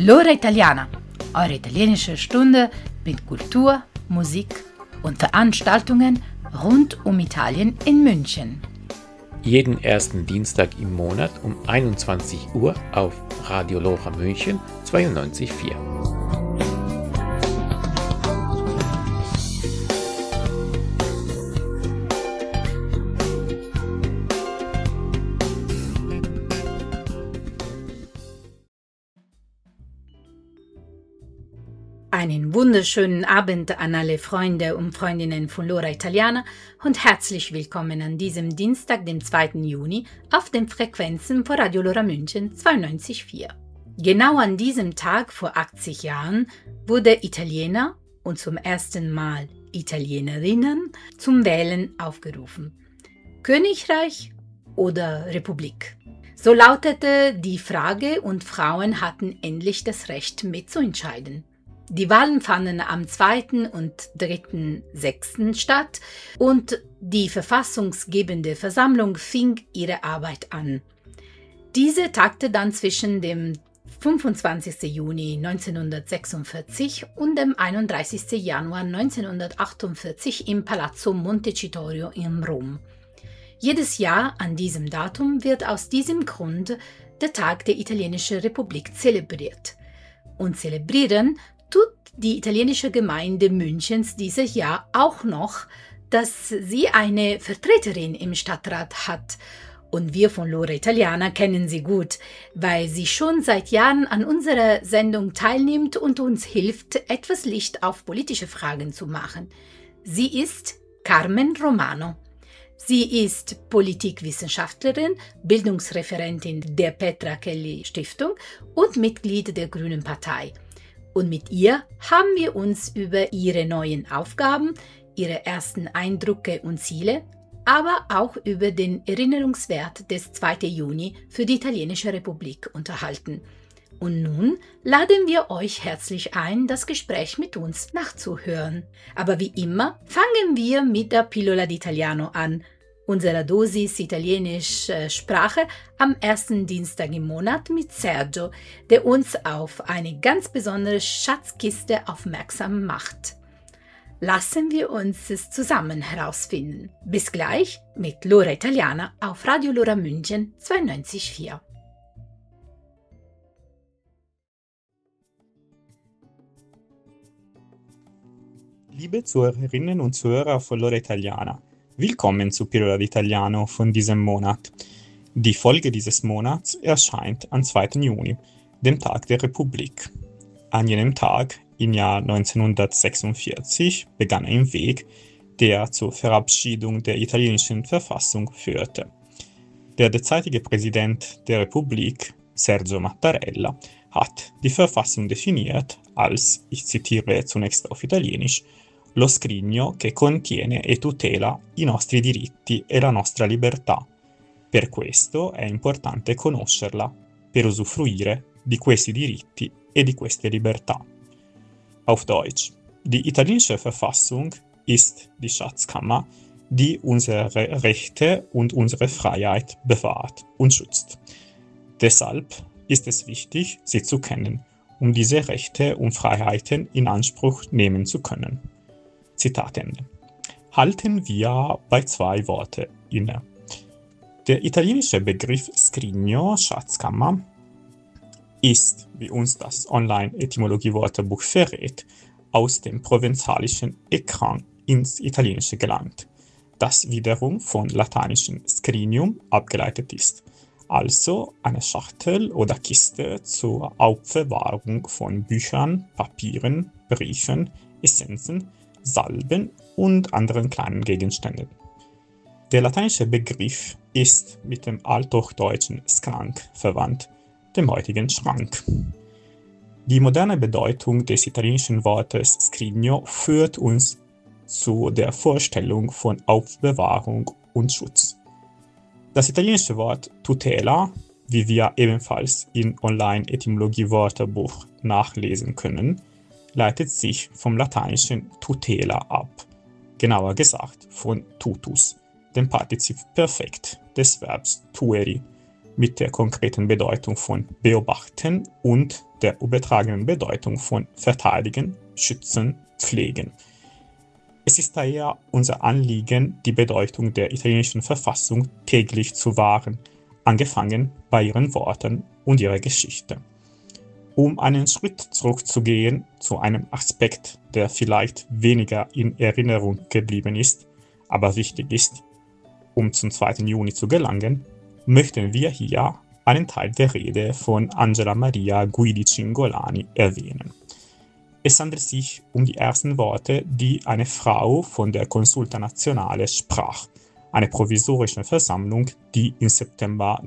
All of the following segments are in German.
L'ora Italiana, eure italienische Stunde mit Kultur, Musik und Veranstaltungen rund um Italien in München. Jeden ersten Dienstag im Monat um 21 Uhr auf Radio Lora München 92.4. Einen wunderschönen Abend an alle Freunde und Freundinnen von L'ora Italiana und herzlich willkommen an diesem Dienstag, dem 2. Juni, auf den Frequenzen von Radio Lora München 92.4. Genau an diesem Tag vor 80 Jahren wurde Italiener und zum ersten Mal Italienerinnen zum Wählen aufgerufen. Königreich oder Republik? So lautete die Frage und Frauen hatten endlich das Recht mitzuentscheiden. Die Wahlen fanden am 2. und 3.6. statt und die verfassungsgebende Versammlung fing ihre Arbeit an. Diese tagte dann zwischen dem 25. Juni 1946 und dem 31. Januar 1948 im Palazzo Montecitorio in Rom. Jedes Jahr an diesem Datum wird aus diesem Grund der Tag der Italienischen Republik zelebriert. Und zelebrieren tut die italienische Gemeinde Münchens dieses Jahr auch noch, dass sie eine Vertreterin im Stadtrat hat. Und wir von L'ora Italiana kennen sie gut, weil sie schon seit Jahren an unserer Sendung teilnimmt und uns hilft, etwas Licht auf politische Fragen zu machen. Sie ist Carmen Romano. Sie ist Politikwissenschaftlerin, Bildungsreferentin der Petra Kelly Stiftung und Mitglied der Grünen Partei. Und mit ihr haben wir uns über ihre neuen Aufgaben, ihre ersten Eindrücke und Ziele, aber auch über den Erinnerungswert des 2. Juni für die Italienische Republik unterhalten. Und nun laden wir euch herzlich ein, das Gespräch mit uns nachzuhören. Aber wie immer fangen wir mit der Pillola d'Italiano an, unserer Dosis italienischer Sprache am ersten Dienstag im Monat mit Sergio, der uns auf eine ganz besondere Schatzkiste aufmerksam macht. Lassen wir uns es zusammen herausfinden. Bis gleich mit L'ora Italiana auf Radio Lora München 92.4. Liebe Zuhörerinnen und Zuhörer von L'ora Italiana, willkommen zu Pillola d'Italiano von diesem Monat. Die Folge dieses Monats erscheint am 2. Juni, dem Tag der Republik. An jenem Tag, im Jahr 1946, begann ein Weg, der zur Verabschiedung der italienischen Verfassung führte. Der derzeitige Präsident der Republik, Sergio Mattarella, hat die Verfassung definiert als, ich zitiere zunächst auf Italienisch, lo scrigno che contiene e tutela i nostri diritti e la nostra libertà. Per questo è importante conoscerla per usufruire di questi diritti e di queste libertà. Auf Deutsch. Die italienische Verfassung ist die Schatzkammer, die unsere Rechte und unsere Freiheit bewahrt und schützt. Deshalb ist es wichtig, sie zu kennen, um diese Rechte und Freiheiten in Anspruch nehmen zu können. Zitat Ende. Halten wir bei zwei Worten inne. Der italienische Begriff Scrigno, Schatzkammer, ist, wie uns das Online-Etymologie-Wörterbuch verrät, aus dem provenzalischen Écrin ins Italienische gelangt, das wiederum von lateinischen scrinium abgeleitet ist, also eine Schachtel oder Kiste zur Aufbewahrung von Büchern, Papieren, Briefen, Essenzen, Salben und anderen kleinen Gegenständen. Der lateinische Begriff ist mit dem althochdeutschen Skrank verwandt, dem heutigen Schrank. Die moderne Bedeutung des italienischen Wortes Scrigno führt uns zu der Vorstellung von Aufbewahrung und Schutz. Das italienische Wort tutela, wie wir ebenfalls im Online-Etymologie-Wörterbuch nachlesen können, leitet sich vom lateinischen tutela ab, genauer gesagt von tutus, dem Partizip Perfekt des Verbs tueri, mit der konkreten Bedeutung von beobachten und der übertragenen Bedeutung von verteidigen, schützen, pflegen. Es ist daher unser Anliegen, die Bedeutung der italienischen Verfassung täglich zu wahren, angefangen bei ihren Worten und ihrer Geschichte. Um einen Schritt zurückzugehen zu einem Aspekt, der vielleicht weniger in Erinnerung geblieben ist, aber wichtig ist, um zum 2. Juni zu gelangen, möchten wir hier einen Teil der Rede von Angela Maria Guidi Cingolani erwähnen. Es handelt sich um die ersten Worte, die eine Frau von der Consulta Nazionale sprach, eine provisorische Versammlung, die im September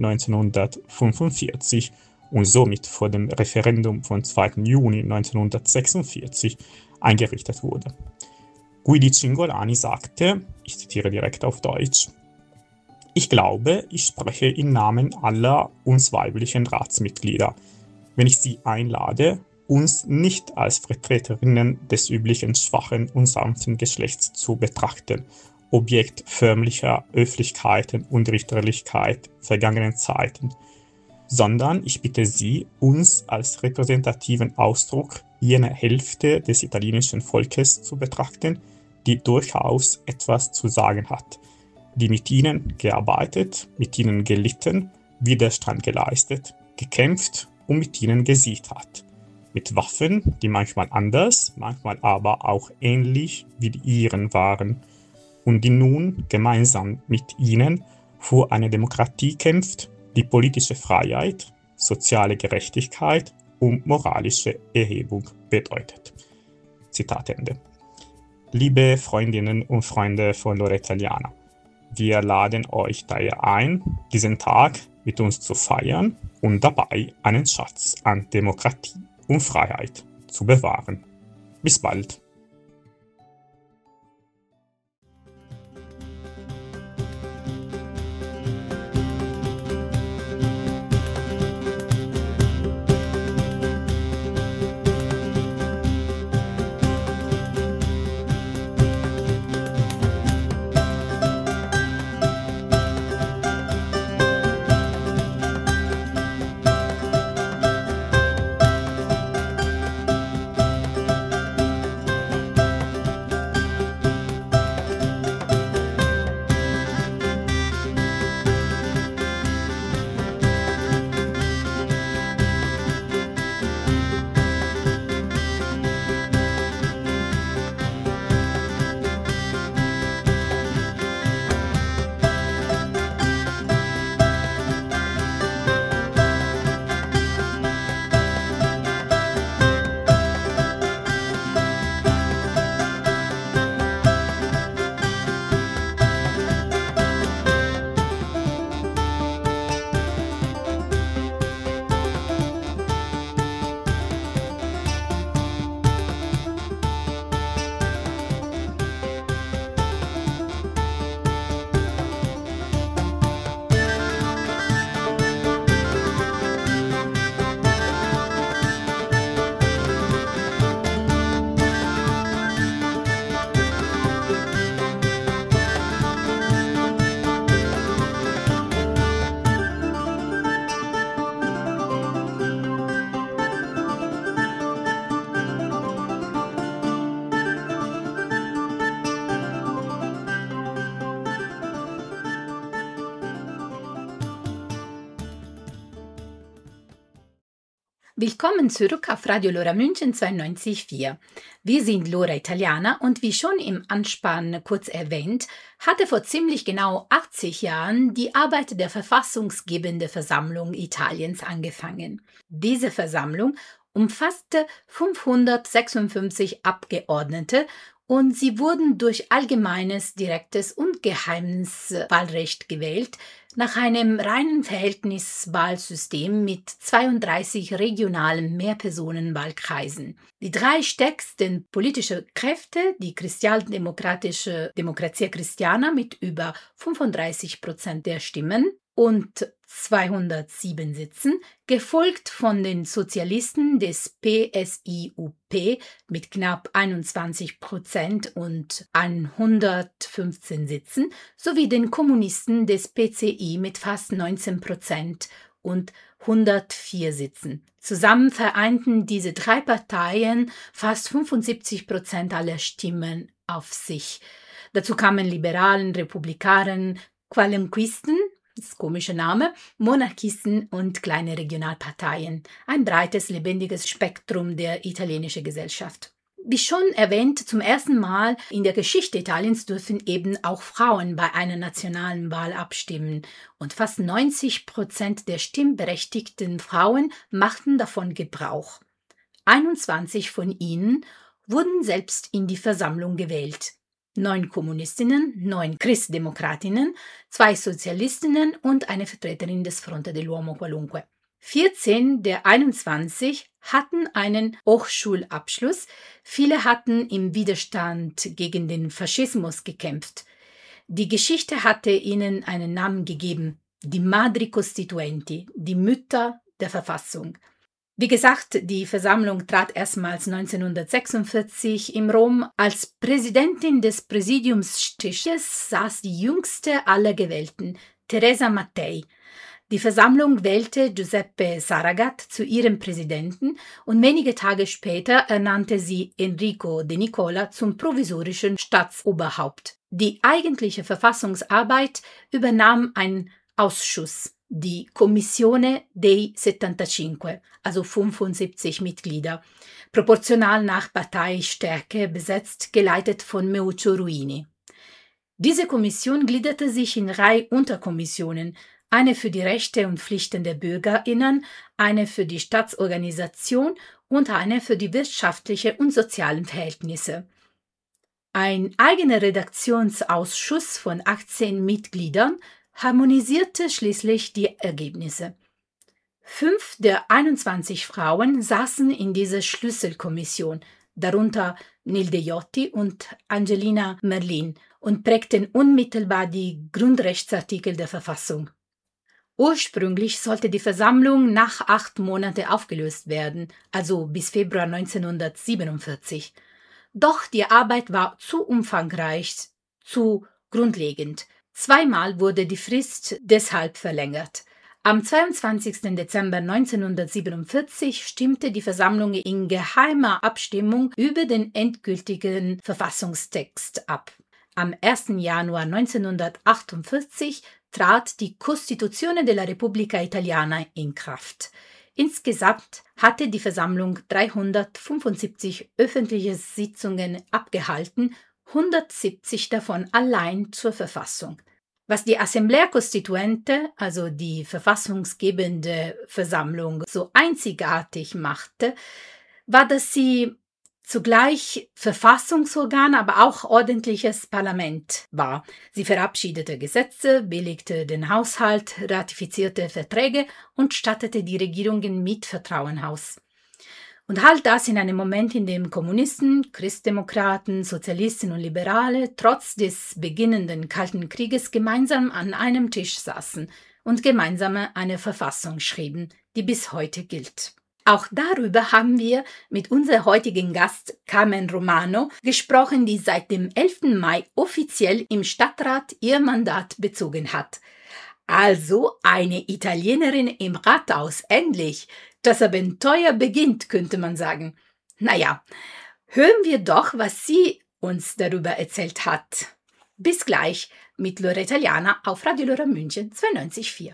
1945 und somit vor dem Referendum vom 2. Juni 1946 eingerichtet wurde. Guidi Cingolani sagte, ich zitiere direkt auf Deutsch: Ich glaube, ich spreche im Namen aller uns weiblichen Ratsmitglieder, wenn ich Sie einlade, uns nicht als Vertreterinnen des üblichen schwachen und sanften Geschlechts zu betrachten, Objekt förmlicher Höflichkeiten und Richterlichkeit vergangenen Zeiten, sondern ich bitte Sie, uns als repräsentativen Ausdruck jener Hälfte des italienischen Volkes zu betrachten, die durchaus etwas zu sagen hat, die mit ihnen gearbeitet, mit ihnen gelitten, Widerstand geleistet, gekämpft und mit ihnen gesiegt hat. Mit Waffen, die manchmal anders, manchmal aber auch ähnlich wie die ihren waren und die nun gemeinsam mit ihnen für eine Demokratie kämpft, die politische Freiheit, soziale Gerechtigkeit und moralische Erhebung bedeutet. Zitat Ende. Liebe Freundinnen und Freunde von L'Ora Italiana, wir laden euch daher ein, diesen Tag mit uns zu feiern und dabei einen Schatz an Demokratie und Freiheit zu bewahren. Bis bald! Willkommen zurück auf Radio L'Ora München 92.4. Wir sind L'Ora Italiana und wie schon im Anspann kurz erwähnt, hatte vor ziemlich genau 80 Jahren die Arbeit der Verfassungsgebenden Versammlung Italiens angefangen. Diese Versammlung umfasste 556 Abgeordnete und sie wurden durch allgemeines, direktes und geheimes Wahlrecht gewählt, nach einem reinen Verhältniswahlsystem mit 32 regionalen Mehrpersonenwahlkreisen. Die drei stärksten politischen Kräfte, die christaldemokratische Democrazia Cristiana mit über 35% der Stimmen und 207 Sitzen, gefolgt von den Sozialisten des PSIUP mit knapp 21% und 115 Sitzen, sowie den Kommunisten des PCI mit fast 19% und 104 Sitzen. Zusammen vereinten diese drei Parteien fast 75% aller Stimmen auf sich. Dazu kamen Liberalen, Republikanern, Qualunquisten, das komische Name, Monarchisten und kleine Regionalparteien. Ein breites, lebendiges Spektrum der italienischen Gesellschaft. Wie schon erwähnt, zum ersten Mal in der Geschichte Italiens dürfen eben auch Frauen bei einer nationalen Wahl abstimmen. Und fast 90% der stimmberechtigten Frauen machten davon Gebrauch. 21 von ihnen wurden selbst in die Versammlung gewählt. 9 Kommunistinnen, 9 Christdemokratinnen, 2 Sozialistinnen und eine Vertreterin des Fronte dell'Uomo Qualunque. 14 der 21 hatten einen Hochschulabschluss. Viele hatten im Widerstand gegen den Faschismus gekämpft. Die Geschichte hatte ihnen einen Namen gegeben: die Madri Costituenti, die Mütter der Verfassung. Wie gesagt, die Versammlung trat erstmals 1946 in Rom. Als Präsidentin des Präsidiumstisches saß die jüngste aller Gewählten, Teresa Mattei. Die Versammlung wählte Giuseppe Saragat zu ihrem Präsidenten und wenige Tage später ernannte sie Enrico De Nicola zum provisorischen Staatsoberhaupt. Die eigentliche Verfassungsarbeit übernahm ein Ausschuss, die Commissione dei 75, also 75 Mitglieder, proportional nach Parteistärke besetzt, geleitet von Meuccio Ruini. Diese Kommission gliederte sich in 3 Unterkommissionen, eine für die Rechte und Pflichten der BürgerInnen, eine für die Staatsorganisation und eine für die wirtschaftlichen und sozialen Verhältnisse. Ein eigener Redaktionsausschuss von 18 Mitgliedern harmonisierte schließlich die Ergebnisse. 5 der 21 Frauen saßen in dieser Schlüsselkommission, darunter Nilde Iotti und Angelina Merlin, und prägten unmittelbar die Grundrechtsartikel der Verfassung. Ursprünglich sollte die Versammlung nach 8 Monaten aufgelöst werden, also bis Februar 1947. Doch die Arbeit war zu umfangreich, zu grundlegend. 2-mal wurde die Frist deshalb verlängert. Am 22. Dezember 1947 stimmte die Versammlung in geheimer Abstimmung über den endgültigen Verfassungstext ab. Am 1. Januar 1948 trat die Costituzione della Repubblica Italiana in Kraft. Insgesamt hatte die Versammlung 375 öffentliche Sitzungen abgehalten, 170 davon allein zur Verfassung. Was die Assemblea Costituente, also die verfassungsgebende Versammlung, so einzigartig machte, war, dass sie zugleich Verfassungsorgan, aber auch ordentliches Parlament war. Sie verabschiedete Gesetze, billigte den Haushalt, ratifizierte Verträge und stattete die Regierungen mit Vertrauen aus. Und all das in einem Moment, in dem Kommunisten, Christdemokraten, Sozialisten und Liberale trotz des beginnenden Kalten Krieges gemeinsam an einem Tisch saßen und gemeinsam eine Verfassung schrieben, die bis heute gilt. Auch darüber haben wir mit unserem heutigen Gast Carmen Romano gesprochen, die seit dem 11. Mai offiziell im Stadtrat ihr Mandat bezogen hat. Also eine Italienerin im Rathaus, endlich. Das Abenteuer beginnt, könnte man sagen. Naja, hören wir doch, was sie uns darüber erzählt hat. Bis gleich mit L'Ora Italiana auf Radio Lora München 92.4.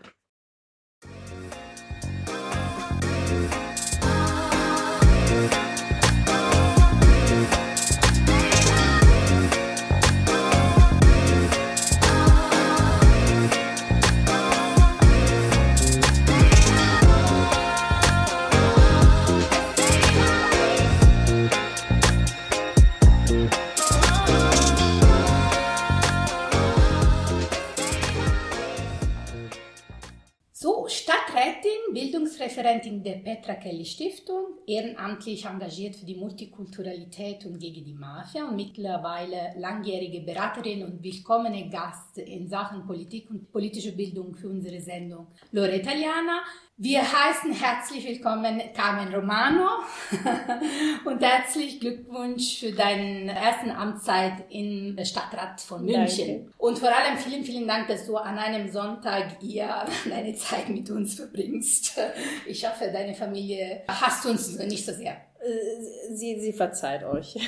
So, Stadträtin, Bildungsreferentin der Petra Kelly Stiftung, ehrenamtlich engagiert für die Multikulturalität und gegen die Mafia und mittlerweile langjährige Beraterin und willkommene Gast in Sachen Politik und politische Bildung für unsere Sendung L'ora Italiana. Wir heißen herzlich willkommen Carmen Romano und herzlich Glückwunsch für deine ersten Amtszeit im Stadtrat von München. Danke. Und vor allem vielen, vielen Dank, dass du an einem Sonntag hier deine Zeit mit uns verbringst. Ich hoffe, deine Familie hasst uns nicht so sehr. Sie verzeiht euch.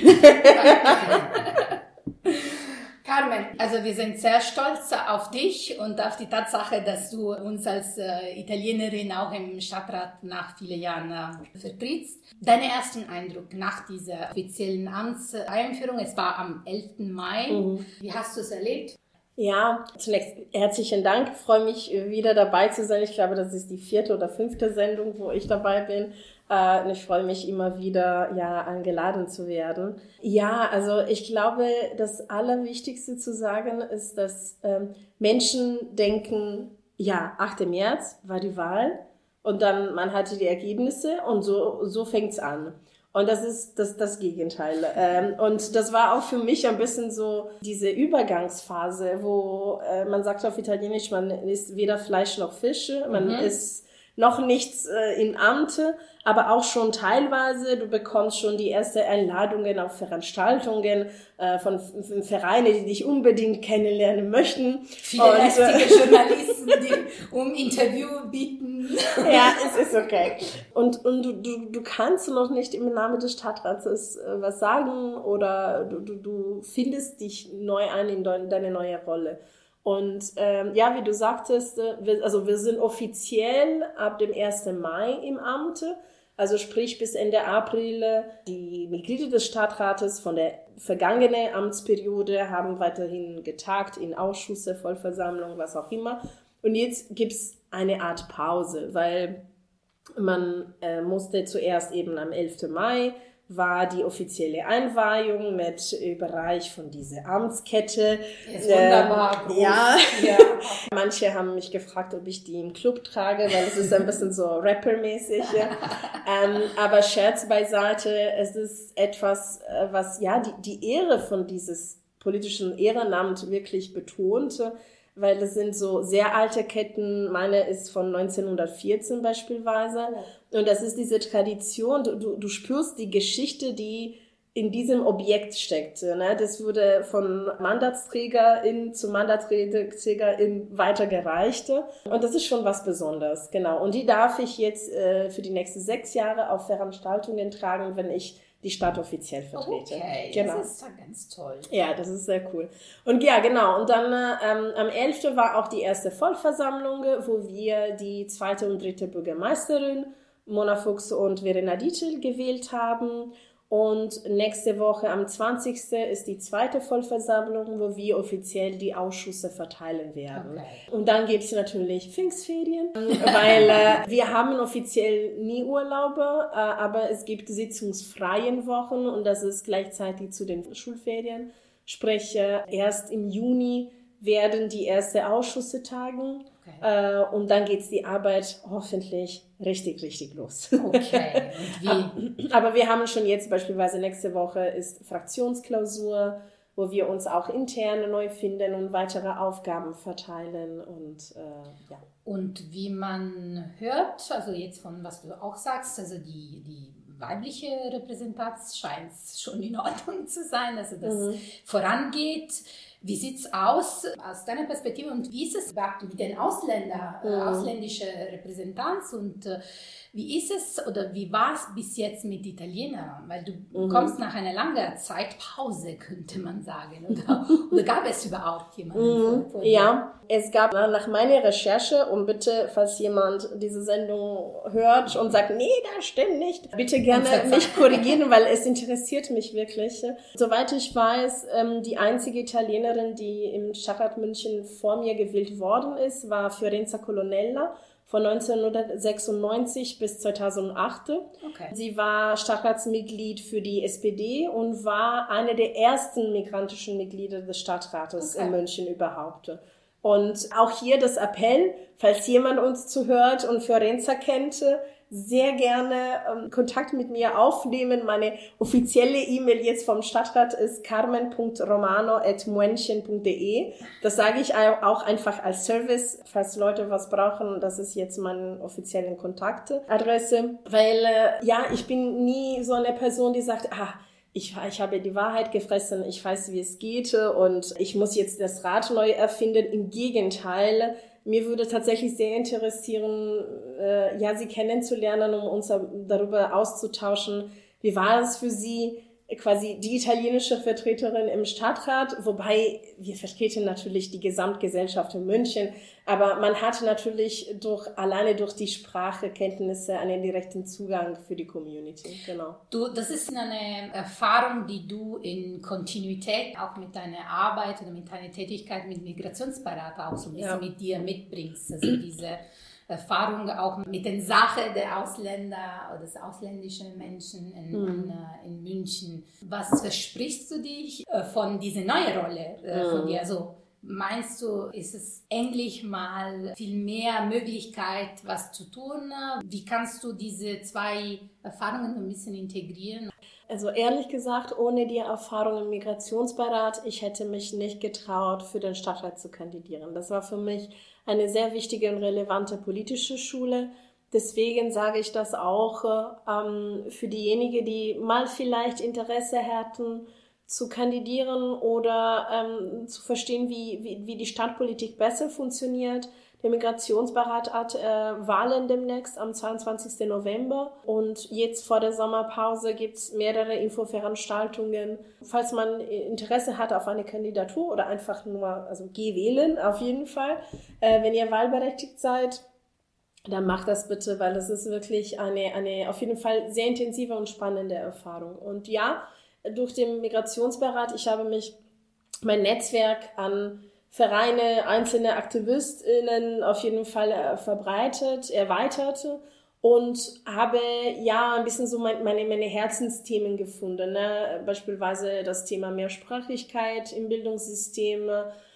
Carmen, also wir sind sehr stolz auf dich und auf die Tatsache, dass du uns als Italienerin auch im Stadtrat nach vielen Jahren vertrittst. Dein ersten Eindruck nach dieser offiziellen Amtseinführung, es war am 11. Mai. Wie hast du es erlebt? Ja, zunächst herzlichen Dank. Ich freue mich, wieder dabei zu sein. Ich glaube, das ist die 4. oder 5. Sendung, wo ich dabei bin. Und ich freue mich immer wieder, eingeladen zu werden. Ja, also ich glaube, das Allerwichtigste zu sagen ist, dass Menschen denken, 8. März war die Wahl und dann man hatte die Ergebnisse und so fängt's an. Und das ist das Gegenteil. Und das war auch für mich ein bisschen so diese Übergangsphase, wo man sagt auf Italienisch, man isst weder Fleisch noch Fische, man isst noch nichts in Amt, aber auch schon teilweise, du bekommst schon die ersten Einladungen auf Veranstaltungen von Vereinen, die dich unbedingt kennenlernen möchten. Viele lästige Journalisten, die um Interview bieten. Ja, es ist okay. Und du kannst noch nicht im Namen des Stadtrates was sagen oder du findest dich neu ein in deine neue Rolle. Und wie du sagtest, wir sind offiziell ab dem 1. Mai im Amt, also sprich bis Ende April. Die Mitglieder des Stadtrates von der vergangenen Amtsperiode haben weiterhin getagt in Ausschüsse, Vollversammlung, was auch immer. Und jetzt gibt's eine Art Pause, weil man musste zuerst eben am 11. Mai war die offizielle Einweihung mit Überreich von dieser Amtskette. Ist wunderbar groß. Ja. Manche haben mich gefragt, ob ich die im Club trage, weil es ist ein bisschen so rappermäßig. Aber Scherz beiseite, es ist etwas, was die Ehre von dieses politischen Ehrenamt wirklich betont, weil es sind so sehr alte Ketten. Meine ist von 1914 beispielsweise. Und das ist diese Tradition. Du spürst die Geschichte, die in diesem Objekt steckt. Ne? Das wurde von Mandatsträgerin zu Mandatsträgerin weitergereicht. Und das ist schon was Besonderes. Genau. Und die darf ich jetzt für die nächsten 6 Jahre auf Veranstaltungen tragen, wenn ich die Stadt offiziell vertrete. Okay, genau. Das ist ja ganz toll. Ja, das ist sehr cool. Und ja, genau. Und dann am 11. war auch die erste Vollversammlung, wo wir die 2. und 3. Bürgermeisterin, Mona Fuchs und Verena Dietl, gewählt haben. Und nächste Woche am 20. ist die 2. Vollversammlung, wo wir offiziell die Ausschüsse verteilen werden. Okay. Und dann gibt es natürlich Pfingstferien, weil wir haben offiziell nie Urlaube, aber es gibt sitzungsfreien Wochen und das ist gleichzeitig zu den Schulferien. Sprich, erst im Juni werden die ersten Ausschüsse tagen. Okay. Und dann geht's die Arbeit hoffentlich richtig los. Okay. Und wie? Aber wir haben schon jetzt beispielsweise nächste Woche ist Fraktionsklausur, wo wir uns auch intern neu finden und weitere Aufgaben verteilen und Und wie man hört, also jetzt von was du auch sagst, also die weibliche Repräsentanz scheint schon in Ordnung zu sein, also das vorangeht. Wie sieht's aus deiner Perspektive und wie ist es überhaupt mit den ausländische Repräsentanz und wie ist es oder wie war es bis jetzt mit Italienern? Weil du kommst nach einer langen Zeitpause, könnte man sagen, oder gab es überhaupt jemanden? Ja, es gab nach meiner Recherche und bitte, falls jemand diese Sendung hört und sagt, nee, das stimmt nicht, bitte gerne mich korrigieren, weil es interessiert mich wirklich. Soweit ich weiß, die einzige Italienerin, die im Stadtrat München vor mir gewählt worden ist, war Fiorenza Colonnella von 1996 bis 2008. Okay. Sie war Stadtratsmitglied für die SPD und war eine der ersten migrantischen Mitglieder des Stadtrates in München überhaupt. Und auch hier das Appell, falls jemand uns zuhört und Fiorenza kennt, sehr gerne Kontakt mit mir aufnehmen. Meine offizielle E-Mail jetzt vom Stadtrat ist carmen.romano@muenchen.de. Das sage ich auch einfach als Service, falls Leute was brauchen. Das ist jetzt meine offizielle Kontaktadresse, weil ich bin nie so eine Person, die sagt, ich habe die Wahrheit gefressen, ich weiß, wie es geht und ich muss jetzt das Rad neu erfinden. Im Gegenteil, mir würde tatsächlich sehr interessieren, Sie kennenzulernen, um uns darüber auszutauschen. Wie war es für Sie, quasi die italienische Vertreterin im Stadtrat? Wobei, wir vertreten natürlich die Gesamtgesellschaft in München, aber man hat natürlich alleine durch die Sprachkenntnisse einen direkten Zugang für die Community. Genau. Das ist eine Erfahrung, die du in Kontinuität auch mit deiner Arbeit oder mit deiner Tätigkeit mit Migrationsberater auch so ein bisschen mit dir mitbringst. Also diese Erfahrung auch mit den Sachen der Ausländer oder des ausländischen Menschen in München. Was versprichst du dich von dieser neuen Rolle von dir? Also meinst du, ist es endlich mal viel mehr Möglichkeit, was zu tun? Wie kannst du diese zwei Erfahrungen ein bisschen integrieren? Also ehrlich gesagt, ohne die Erfahrung im Migrationsbeirat, ich hätte mich nicht getraut, für den Stadtrat zu kandidieren. Das war für mich eine sehr wichtige und relevante politische Schule. Deswegen sage ich das auch für diejenigen, die mal vielleicht Interesse hätten, zu kandidieren oder zu verstehen, wie die Stadtpolitik besser funktioniert. Der Migrationsbeirat hat Wahlen demnächst am 22. November und jetzt vor der Sommerpause gibt's mehrere Infoveranstaltungen. Falls man Interesse hat auf eine Kandidatur oder einfach nur, geh wählen auf jeden Fall, wenn ihr wahlberechtigt seid, dann macht das bitte, weil das ist wirklich eine auf jeden Fall sehr intensive und spannende Erfahrung. Und ja, durch den Migrationsbeirat, ich habe mein Netzwerk an Vereine, einzelne AktivistInnen auf jeden Fall erweitert und habe ein bisschen so meine Herzensthemen gefunden, ne? Beispielsweise das Thema Mehrsprachigkeit im Bildungssystem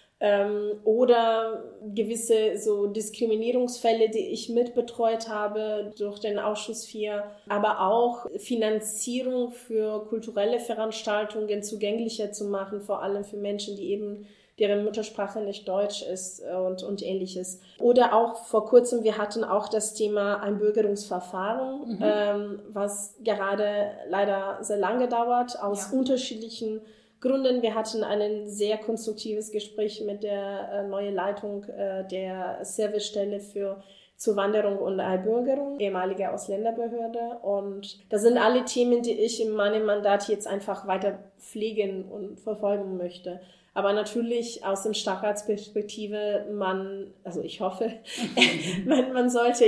oder gewisse so Diskriminierungsfälle, die ich mitbetreut habe durch den Ausschuss 4, aber auch Finanzierung für kulturelle Veranstaltungen zugänglicher zu machen, vor allem für Menschen, deren Muttersprache nicht Deutsch ist und Ähnliches. Oder auch vor kurzem, wir hatten auch das Thema Einbürgerungsverfahren, was gerade leider sehr lange dauert, aus unterschiedlichen Gründen. Wir hatten ein sehr konstruktives Gespräch mit der neuen Leitung der Servicestelle für Zuwanderung und Einbürgerung, ehemalige Ausländerbehörde. Und das sind alle Themen, die ich in meinem Mandat jetzt einfach weiter pflegen und verfolgen möchte. Aber natürlich aus dem Stadtratsperspektive, ich hoffe, man sollte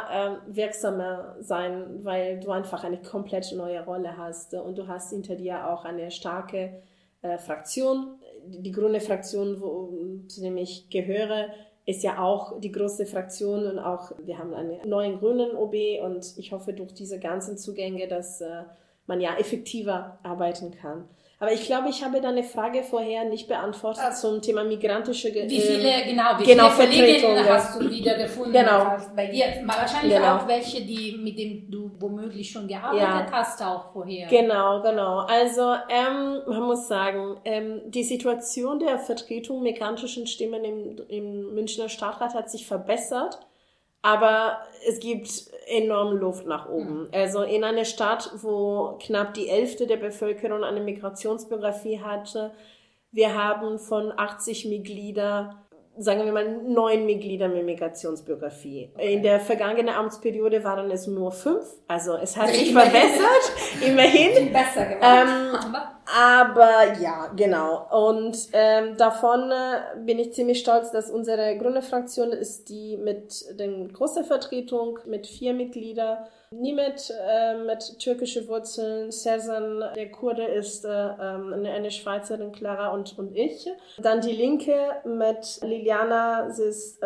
wirksamer sein, weil du einfach eine komplett neue Rolle hast und du hast hinter dir auch eine starke Fraktion. Die grüne Fraktion, zu der ich gehöre, ist ja auch die größte Fraktion und auch wir haben einen neuen grünen OB und ich hoffe durch diese ganzen Zugänge, dass man effektiver arbeiten kann. Aber ich glaube, ich habe deine Frage vorher nicht beantwortet zum Thema migrantische Wie viele Kolleginnen hast du wieder gefunden? Genau. Bei dir wahrscheinlich auch welche, mit denen du womöglich schon gearbeitet hast, auch vorher. Genau. Also man muss sagen, die Situation der Vertretung migrantischen Stimmen im Münchner Stadtrat hat sich verbessert. Aber es gibt enorm Luft nach oben. Also in einer Stadt, wo knapp die Hälfte der Bevölkerung eine Migrationsbiografie hatte, wir haben von 80 Mitgliedern, sagen wir mal 9 Mitglieder mit Migrationsbiografie. Okay. In der vergangenen Amtsperiode waren es nur 5. Also es hat sich verbessert, immerhin. Besser geworden. Aber ja, genau. Und davon bin ich ziemlich stolz, dass unsere grüne Fraktion ist die mit der großen Vertretung mit 4 Mitgliedern. Nimet mit türkischen Wurzeln, Sezen, der Kurde ist eine Schweizerin, Clara und ich. Dann die Linke mit Liliana, sie ist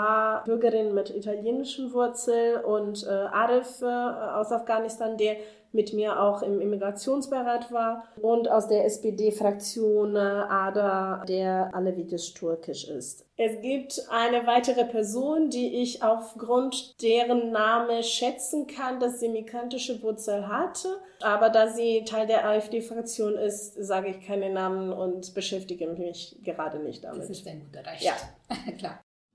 USA-Bürgerin mit italienischen Wurzeln und Arif aus Afghanistan, der mit mir auch im Immigrationsbeirat war, und aus der SPD-Fraktion Ada, der alevitisch-türkisch ist. Es gibt eine weitere Person, die ich aufgrund deren Name schätzen kann, dass sie migrantische Wurzel hat, aber da sie Teil der AfD-Fraktion ist, sage ich keine Namen und beschäftige mich gerade nicht damit. Das ist ein guter Recht. Ja. Klar.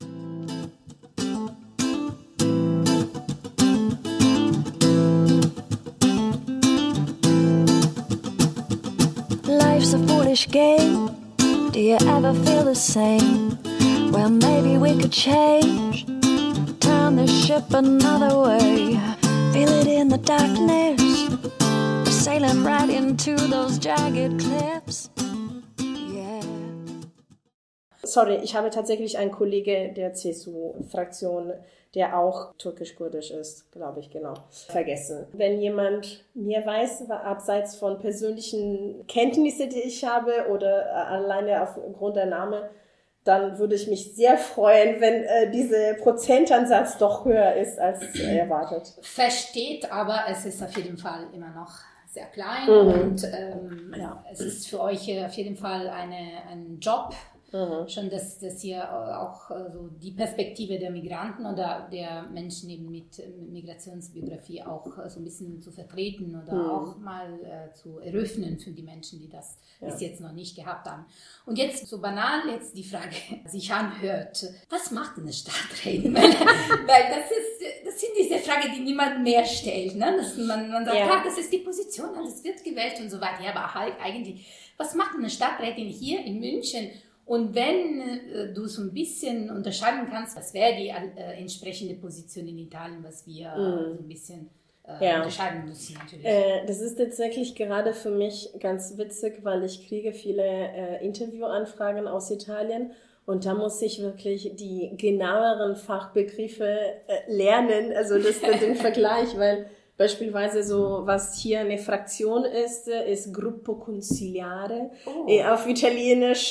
Life's a foolish game. Do you ever feel the same? Well, maybe we could change. Turn the ship another way. Feel it in the darkness. We're sailing right into those jagged cliffs. Yeah. Sorry, ich habe tatsächlich einen Kollege der CSU-Fraktion, der auch türkisch-kurdisch ist, glaube ich, genau, vergessen. Wenn jemand mehr weiß, abseits von persönlichen Kenntnissen, die ich habe, oder alleine aufgrund der Name, dann würde ich mich sehr freuen, wenn dieser Prozentansatz doch höher ist als erwartet. Versteht, aber es ist auf jeden Fall immer noch sehr klein und es ist für euch auf jeden Fall ein Job. Schon, dass ihr auch so die Perspektive der Migranten oder der Menschen eben mit Migrationsbiografie auch so ein bisschen zu vertreten oder auch mal zu eröffnen für die Menschen, die das bis jetzt noch nicht gehabt haben. Und jetzt so banal jetzt die Frage sich anhört, was macht eine Stadträtin? Weil das sind diese Fragen, die niemand mehr stellt. Ne? Man sagt, das ist die Position, das wird gewählt und so weiter. Ja, aber halt eigentlich, was macht eine Stadträtin hier in München? Und wenn du so ein bisschen unterscheiden kannst, was wäre die entsprechende Position in Italien, was wir so ein bisschen unterscheiden müssen natürlich. Das ist tatsächlich gerade für mich ganz witzig, weil ich kriege viele Interviewanfragen aus Italien und da muss ich wirklich die genaueren Fachbegriffe lernen, also den Vergleich, weil beispielsweise so, was hier eine Fraktion ist Gruppo Consiliare. Auf Italienisch,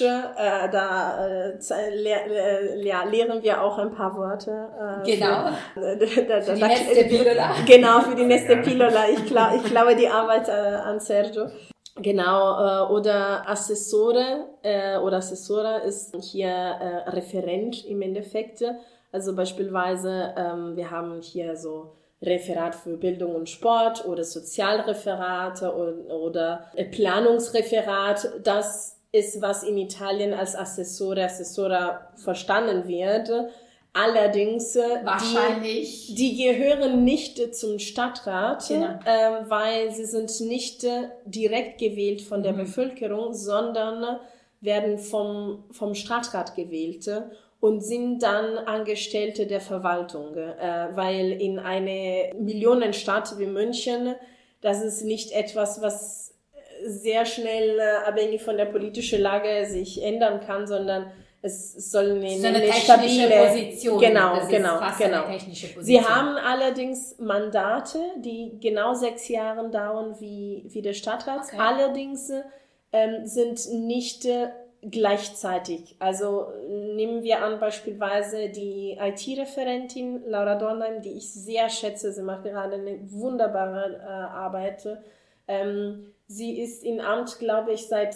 lehren wir auch ein paar Worte. Genau. Für die nächste Pillola. Genau, für die nächste Pillola. Ich glaube die Arbeit an Sergio. Genau, oder Assessore oder Assessora ist hier Referent im Endeffekt. Also beispielsweise, wir haben hier so Referat für Bildung und Sport oder Sozialreferat oder Planungsreferat. Das ist, was in Italien als Assessora verstanden wird. Allerdings, wahrscheinlich die gehören nicht zum Stadtrat, genau. Weil sie sind nicht direkt gewählt von der Bevölkerung, sondern werden vom Stadtrat gewählt und sind dann Angestellte der Verwaltung, weil in eine Millionenstadt wie München, das ist nicht etwas, was sehr schnell abhängig von der politischen Lage sich ändern kann, sondern es soll eine stabile Position. Genau. Eine technische Position. Sie haben allerdings Mandate, die genau 6 Jahre dauern wie der Stadtrat. Okay. Allerdings sind nicht gleichzeitig. Also nehmen wir an beispielsweise die IT-Referentin Laura Dornheim, die ich sehr schätze. Sie macht gerade eine wunderbare Arbeit. Sie ist in Amt, glaube ich, seit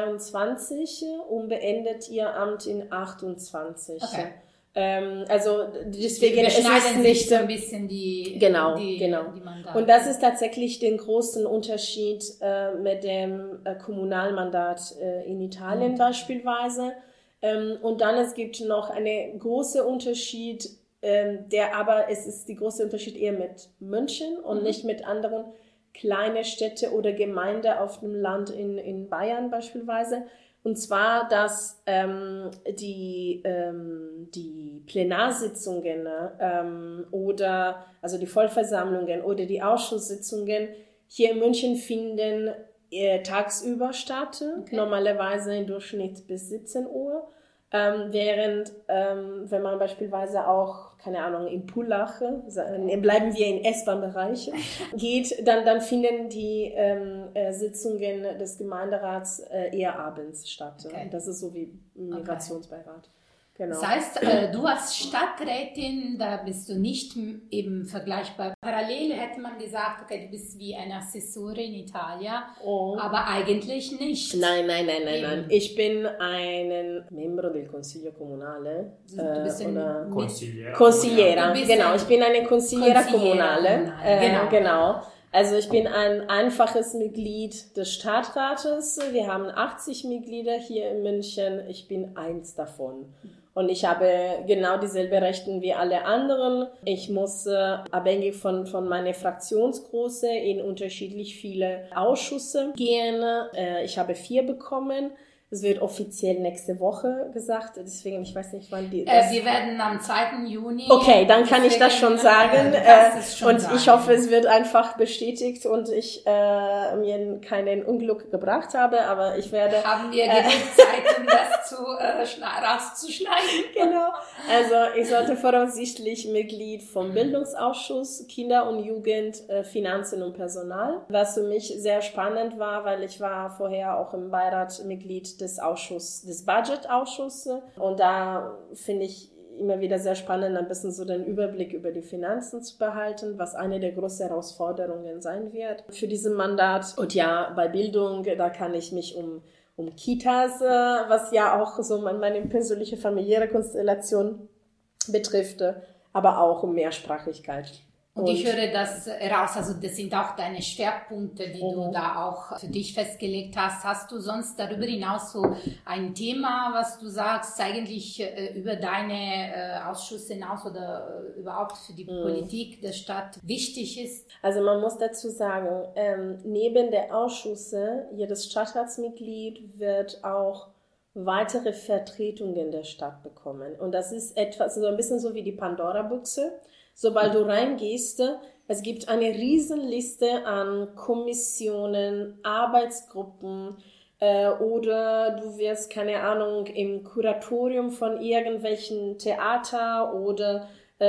22 und beendet ihr Amt in 28. Okay. Also deswegen beschneiden sich so ein bisschen die Mandate. Und das ist tatsächlich den großen Unterschied mit dem Kommunalmandat in Italien beispielsweise. Und dann es gibt noch einen großen Unterschied, es ist die große Unterschied eher mit München und nicht mit anderen kleine Städte oder Gemeinde auf dem Land in Bayern beispielsweise. Und zwar, dass die Plenarsitzungen oder also die Vollversammlungen oder die Ausschusssitzungen hier in München finden tagsüber statt, normalerweise im Durchschnitt bis 17 Uhr. Während, wenn man beispielsweise auch, keine Ahnung, in Pullach, bleiben wir im S-Bahn-Bereich, geht, dann finden die Sitzungen des Gemeinderats eher abends statt. Okay. Das ist so wie Migrationsbeirat. Genau. Das heißt, du als Stadträtin, da bist du nicht eben vergleichbar. Parallel hätte man gesagt, okay, du bist wie eine Assessore in Italien, aber eigentlich nicht. Nein. Ich bin ein Membro del Consiglio Comunale. Du bist ein Consigliera, genau. Ich bin eine Consigliera Comunale. Genau. Also ich bin ein einfaches Mitglied des Stadtrates. Wir haben 80 Mitglieder hier in München. Ich bin eins davon. Und ich habe genau dieselbe Rechte wie alle anderen. Ich muss abhängig von meiner Fraktionsgröße in unterschiedlich viele Ausschüsse gehen. Ich habe 4 bekommen. Es wird offiziell nächste Woche gesagt, deswegen, ich weiß nicht, wann die... wir werden am 2. Juni... Okay, dann kann ich das schon sagen. Ich hoffe, es wird einfach bestätigt und ich mir keinen Unglück gebracht habe, aber ich werde... Haben wir genug Zeit, um das rauszuschneiden? Genau. Also ich sollte voraussichtlich Mitglied vom Bildungsausschuss, Kinder und Jugend, Finanzen und Personal, was für mich sehr spannend war, weil ich war vorher auch im Beirat Mitglied des Budgetausschusses. Und da finde ich immer wieder sehr spannend, ein bisschen so den Überblick über die Finanzen zu behalten, was eine der großen Herausforderungen sein wird für diesen Mandat. Und ja, bei Bildung, da kann ich mich um Kitas, was ja auch so meine persönliche familiäre Konstellation betrifft, aber auch um Mehrsprachigkeit. Und ich höre das raus, also das sind auch deine Schwerpunkte, die du da auch für dich festgelegt hast. Hast du sonst darüber hinaus so ein Thema, was du sagst, eigentlich über deine Ausschüsse hinaus oder überhaupt für die Politik der Stadt wichtig ist? Also man muss dazu sagen, neben der Ausschüsse, jedes Stadtratsmitglied wird auch weitere Vertretungen der Stadt bekommen. Und das ist etwas, so ein bisschen so wie die Pandora-Büchse. Sobald du reingehst, es gibt eine Riesenliste an Kommissionen, Arbeitsgruppen oder du wirst, keine Ahnung, im Kuratorium von irgendwelchen Theater oder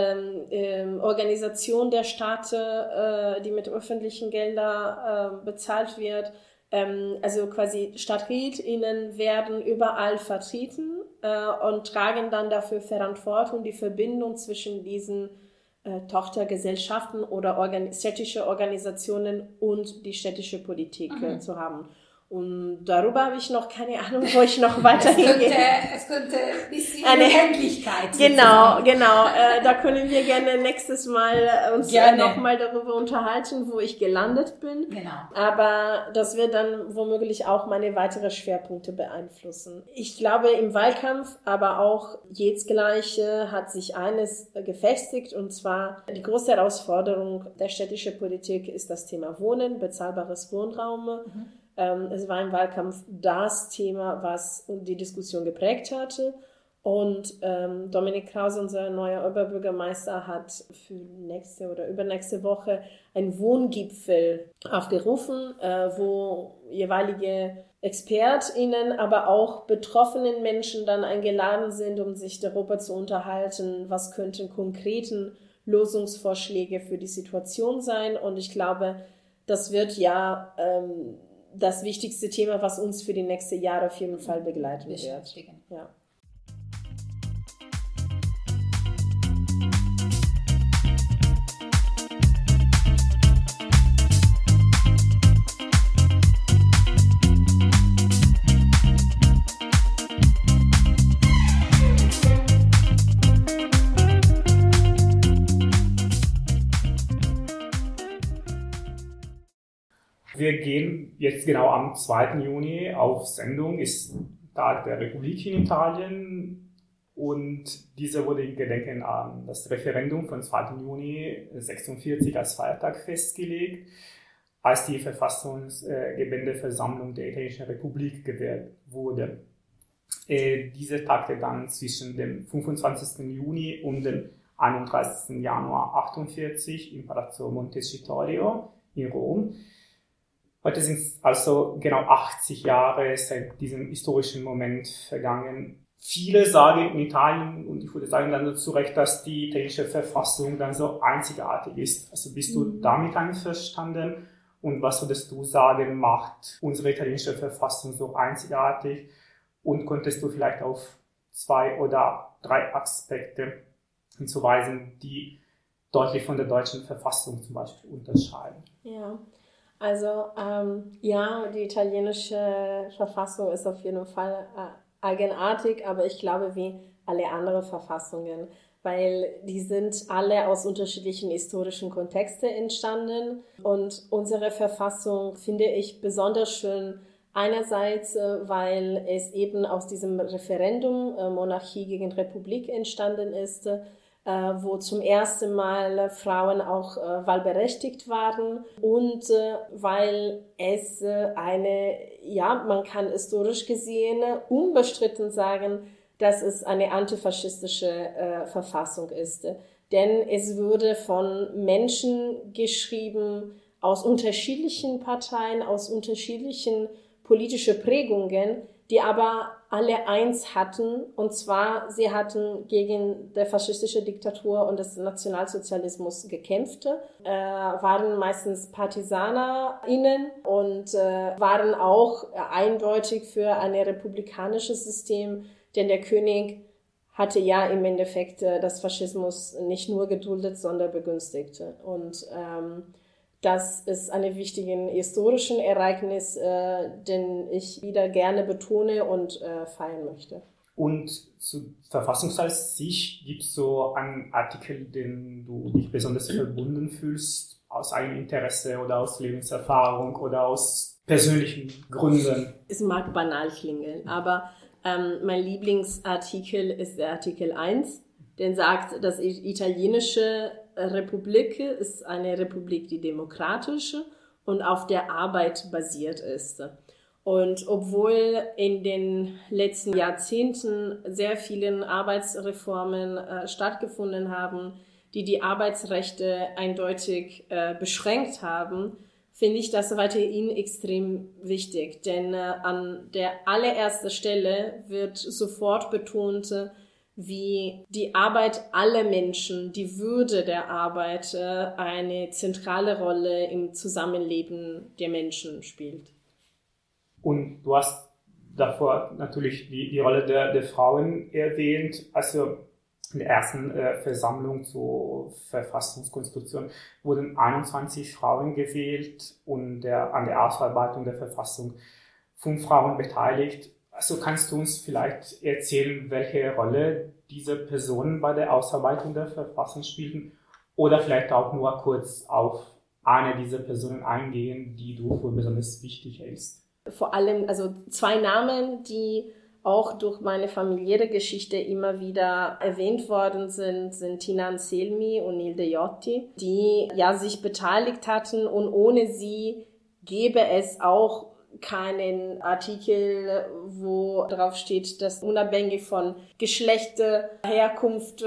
Organisation der Stadt, die mit öffentlichen Geldern bezahlt wird. Also quasi StadträtInnen werden überall vertreten und tragen dann dafür Verantwortung, die Verbindung zwischen diesen Tochtergesellschaften oder städtische Organisationen und die städtische Politik zu haben. Und darüber habe ich noch keine Ahnung, wo ich noch weiter hingehe. Es könnte ein bisschen Endlichkeit. Genau. Da können wir gerne nächstes Mal uns nochmal darüber unterhalten, wo ich gelandet bin. Genau. Aber das wird dann womöglich auch meine weiteren Schwerpunkte beeinflussen. Ich glaube, im Wahlkampf, aber auch jetzt gleich, hat sich eines gefestigt, und zwar die große Herausforderung der städtischen Politik ist das Thema Wohnen, bezahlbares Wohnraum. Es war im Wahlkampf das Thema, was die Diskussion geprägt hatte. Und Dominik Krause, unser neuer Oberbürgermeister, hat für nächste oder übernächste Woche einen Wohngipfel aufgerufen, wo jeweilige ExpertInnen, aber auch betroffenen Menschen dann eingeladen sind, um sich darüber zu unterhalten, was könnten konkreten Lösungsvorschläge für die Situation sein. Und ich glaube, das wird das wichtigste Thema, was uns für die nächsten Jahre auf jeden Fall begleiten wird. Ja. Wir gehen jetzt genau am 2. Juni auf Sendung, ist Tag der Republik in Italien, und dieser wurde in Gedenken an das Referendum von 2. Juni 1946 als Feiertag festgelegt, als die verfassungsgebende Versammlung der Italienischen Republik gewählt wurde. Diese tagte dann zwischen dem 25. Juni und dem 31. Januar 1948 im Palazzo Montecitorio in Rom. Heute sind es also genau 80 Jahre seit diesem historischen Moment vergangen. Viele sagen in Italien, und ich würde sagen dann zu Recht, dass die italienische Verfassung dann so einzigartig ist. Also bist du damit einverstanden? Und was würdest du sagen, macht unsere italienische Verfassung so einzigartig? Und könntest du vielleicht auf 2 oder 3 Aspekte hinzuweisen, die deutlich von der deutschen Verfassung zum Beispiel unterscheiden. Ja, also die italienische Verfassung ist auf jeden Fall eigenartig, aber ich glaube, wie alle anderen Verfassungen, weil die sind alle aus unterschiedlichen historischen Kontexten entstanden und unsere Verfassung finde ich besonders schön. Einerseits, weil es eben aus diesem Referendum Monarchie gegen Republik entstanden ist, wo zum ersten Mal Frauen auch wahlberechtigt waren und weil es man kann historisch gesehen unbestritten sagen, dass es eine antifaschistische Verfassung ist. Denn es wurde von Menschen geschrieben aus unterschiedlichen Parteien, aus unterschiedlichen politischen Prägungen, die aber alle eins hatten, und zwar sie hatten gegen die faschistische Diktatur und des Nationalsozialismus gekämpft, waren meistens PartisanerInnen und waren auch eindeutig für ein republikanisches System, denn der König hatte ja im Endeffekt das Faschismus nicht nur geduldet, sondern begünstigt. Und das ist ein wichtiges historisches Ereignis, den ich wieder gerne betone und feiern möchte. Und zu Verfassungsteil sich gibt es so einen Artikel, den du dich besonders verbunden fühlst, aus eigenem Interesse oder aus Lebenserfahrung oder aus persönlichen Gründen? Es mag banal klingen, aber mein Lieblingsartikel ist der Artikel 1, der sagt, dass die italienische Republik ist eine Republik, die demokratisch und auf der Arbeit basiert ist. Und obwohl in den letzten Jahrzehnten sehr viele Arbeitsreformen stattgefunden haben, die Arbeitsrechte eindeutig beschränkt haben, finde ich das weiterhin extrem wichtig. Denn an der allerersten Stelle wird sofort betont, wie die Arbeit aller Menschen, die Würde der Arbeit eine zentrale Rolle im Zusammenleben der Menschen spielt. Und du hast davor natürlich die Rolle der Frauen erwähnt. Also in der ersten Versammlung zur Verfassungskonstitution wurden 21 Frauen gewählt und an der Ausarbeitung der Verfassung 5 Frauen beteiligt. Also kannst du uns vielleicht erzählen, welche Rolle diese Personen bei der Ausarbeitung der Verfassung spielten oder vielleicht auch nur kurz auf eine dieser Personen eingehen, die du für besonders wichtig hältst? Vor allem, also 2 Namen, die auch durch meine familiäre Geschichte immer wieder erwähnt worden sind Tina Anselmi und Nilde Iotti, die sich beteiligt hatten und ohne sie gäbe es auch keinen Artikel, wo drauf steht, dass unabhängig von Geschlecht, Herkunft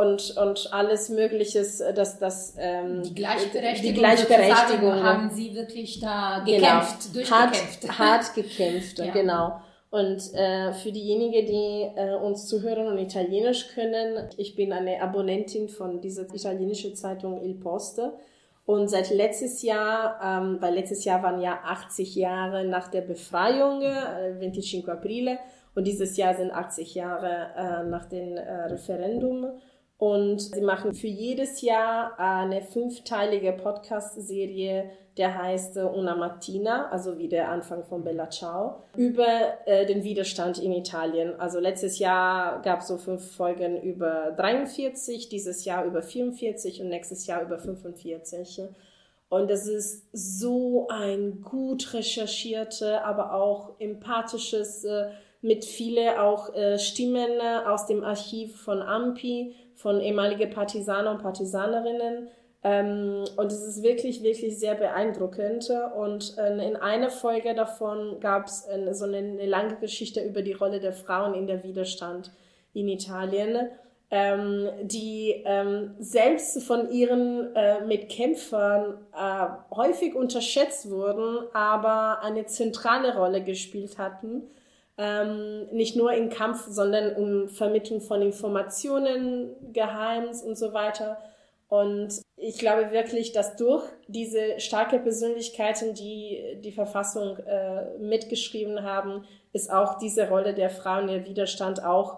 und alles Mögliches, dass das die Gleichberechtigung haben sie wirklich da gekämpft, durchgekämpft. Hart gekämpft, ja. Genau. Und für diejenigen, die uns zuhören und Italienisch können, ich bin eine Abonnentin von dieser italienischen Zeitung Il Poste. Und seit letztes Jahr, weil letztes Jahr waren ja 80 Jahre nach der Befreiung, 25 Aprile, und dieses Jahr sind 80 Jahre nach dem Referendum. Und sie machen für jedes Jahr eine 5-teilige Podcast-Serie, der heißt Una Mattina, also wie der Anfang von Bella Ciao, über den Widerstand in Italien. Also letztes Jahr gab es so 5 Folgen über 43, dieses Jahr über 44 und nächstes Jahr über 45. Und das ist so ein gut recherchierte, aber auch empathisches, mit viele auch Stimmen aus dem Archiv von AMPI, von ehemaligen Partisaner und Partisanerinnen. Und es ist wirklich, wirklich sehr beeindruckend. Und in einer Folge davon gab es so eine lange Geschichte über die Rolle der Frauen in der Widerstand in Italien, die selbst von ihren Mitkämpfern häufig unterschätzt wurden, aber eine zentrale Rolle gespielt hatten. Nicht nur im Kampf, sondern um Vermittlung von Informationen, Geheims und so weiter. Und ich glaube wirklich, dass durch diese starke Persönlichkeiten, die die Verfassung mitgeschrieben haben, ist auch diese Rolle der Frauen, der Widerstand auch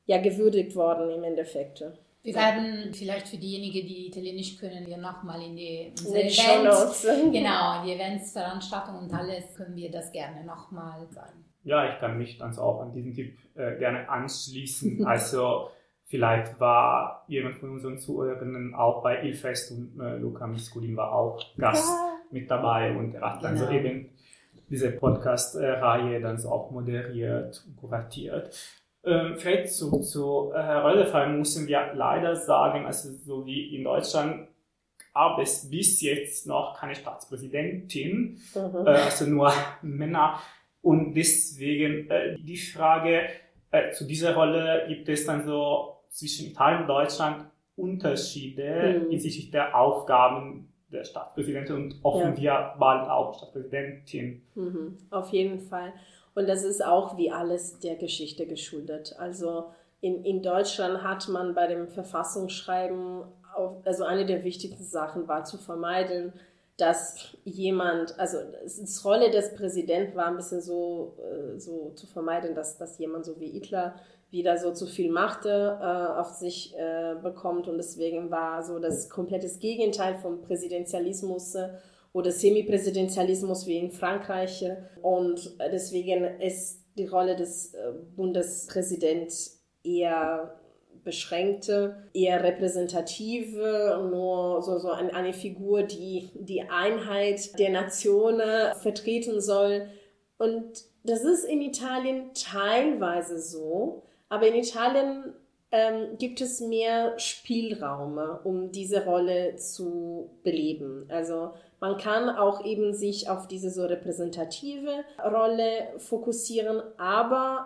gewürdigt worden im Endeffekt. Wir werden vielleicht für diejenigen, die Italienisch können, wir nochmal in die Shownotes. Genau, die Events, Veranstaltungen und alles, können wir das gerne nochmal sagen. Ja, ich kann mich dann auch an diesen Tipp gerne anschließen. Also vielleicht war jemand von unseren Zuhörern auch bei Ilfest und Luca Miskulin war auch Gast mit dabei und er hat dann so eben diese Podcast-Reihe dann so auch moderiert und kuratiert. Vielleicht zur Rollefall müssen wir leider sagen, also so wie in Deutschland gab es bis jetzt noch keine Staatspräsidentin, also nur Männer. Und deswegen die Frage, zu dieser Rolle gibt es dann so zwischen Italien und Deutschland Unterschiede hinsichtlich der Aufgaben der Staatspräsidentin und hoffen wir bald auch Staatspräsidentin. Auf jeden Fall. Und das ist auch wie alles der Geschichte geschuldet. Also in Deutschland hat man bei dem Verfassungsschreiben, also eine der wichtigsten Sachen war zu vermeiden, dass jemand, also die Rolle des Präsidenten war ein bisschen so zu vermeiden, dass jemand so wie Hitler wieder so zu viel Macht auf sich bekommt. Und deswegen war so das komplette Gegenteil vom Präsidentialismus oder Semipräsidentialismus wie in Frankreich. Und deswegen ist die Rolle des Bundespräsidenten eher beschränkte, eher repräsentative, nur so eine Figur, die die Einheit der Nationen vertreten soll. Und das ist in Italien teilweise so, aber in Italien gibt es mehr Spielraum, um diese Rolle zu beleben. Also man kann auch eben sich auf diese so repräsentative Rolle fokussieren, aber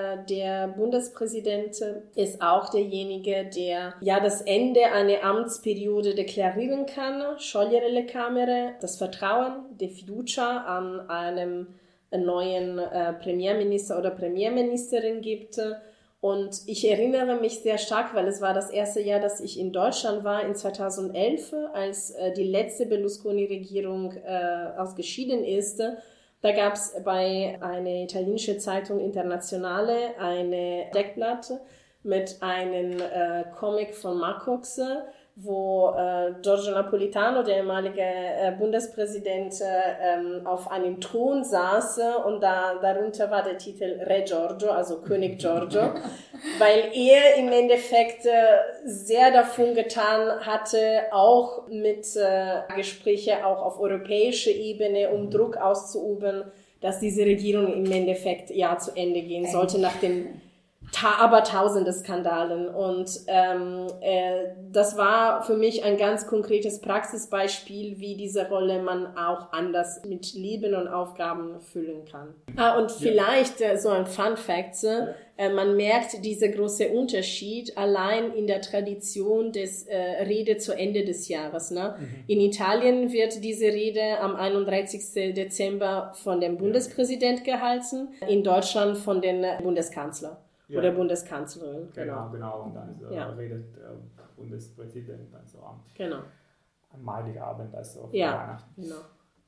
der Bundespräsident ist auch derjenige, der das Ende einer Amtsperiode deklarieren kann, sciogliere le Camere, das Vertrauen, die Fiducia an einem neuen Premierminister oder Premierministerin gibt. Und ich erinnere mich sehr stark, weil es war das erste Jahr, dass ich in Deutschland war, in 2011, als die letzte Berlusconi-Regierung ausgeschieden ist. Da gab es bei einer italienischen Zeitung Internationale eine Deckblatt mit einem Comic von Marcox, wo Giorgio Napolitano, der ehemalige Bundespräsident, auf einem Thron saß und darunter war der Titel Re Giorgio, also König Giorgio, weil er im Endeffekt sehr davon getan hatte, auch mit Gesprächen auch auf europäischer Ebene, um Druck auszuüben, dass diese Regierung im Endeffekt zu Ende gehen sollte nach den aber tausende Skandalen. Und das war für mich ein ganz konkretes Praxisbeispiel, wie diese Rolle man auch anders mit Leben und Aufgaben füllen kann. Und vielleicht so ein Fun Fact, man merkt diesen großen Unterschied allein in der Tradition des Rede zu Ende des Jahres. Ne? In Italien wird diese Rede am 31. Dezember von dem Bundespräsident gehalten, in Deutschland von den Bundeskanzler. Oder Bundeskanzlerin, genau. Und dann redet der Bundespräsident dann so am Heiligabend, also Weihnachten. Genau.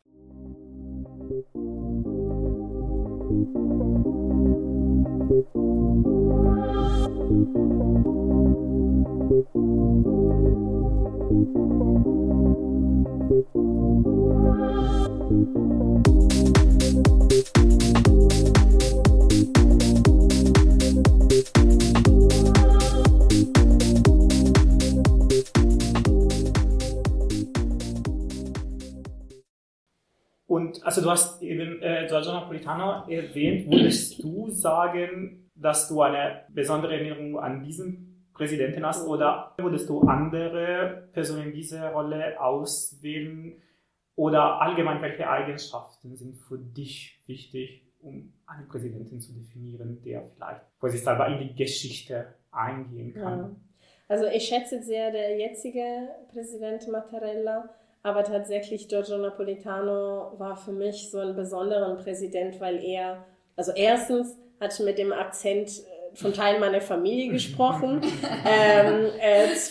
Und also du hast eben Giorgio Napolitano erwähnt. Würdest du sagen, dass du eine besondere Erinnerung an diesen Präsidenten hast oder würdest du andere Personen in dieser Rolle auswählen oder allgemein welche Eigenschaften sind für dich wichtig, um einen Präsidenten zu definieren, der vielleicht vorsichtshalber in die Geschichte eingehen kann? Ja. Also ich schätze sehr der jetzige Präsident Mattarella, aber tatsächlich Giorgio Napolitano war für mich so ein besonderer Präsident, weil er, also erstens hat mit dem Akzent von Teil meiner Familie gesprochen,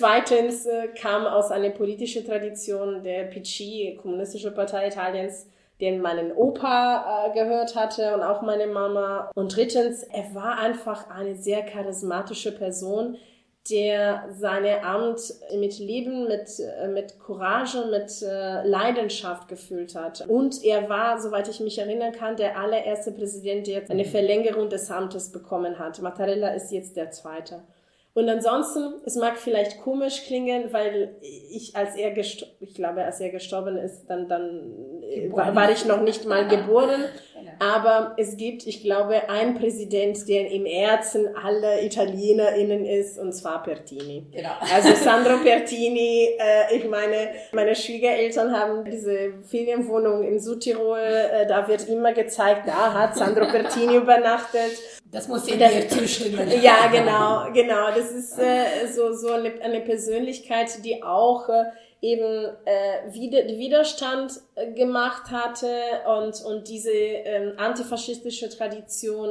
zweitens kam aus einer politischen Tradition der PC, Kommunistische Partei Italiens, den mein Opa gehört hatte und auch meine Mama. Und drittens, er war einfach eine sehr charismatische Person, der seine Amt mit Leben, mit Courage, mit Leidenschaft gefüllt hat. Und er war, soweit ich mich erinnern kann, der allererste Präsident, der eine Verlängerung des Amtes bekommen hat. Mattarella ist jetzt der zweite. Und ansonsten, es mag vielleicht komisch klingen, weil als er gestorben ist, dann war ich noch nicht mal geboren. Aber es gibt, ich glaube, einen Präsident, der im Herzen aller ItalienerInnen ist, und zwar Pertini. Genau. Also Sandro Pertini, meine Schwiegereltern haben diese Ferienwohnung in Südtirol, da wird immer gezeigt, da hat Sandro Pertini übernachtet. Das muss dir zustimmen. Ja, genau. Das ist so eine Persönlichkeit, die auch eben Widerstand gemacht hatte und diese antifaschistische Tradition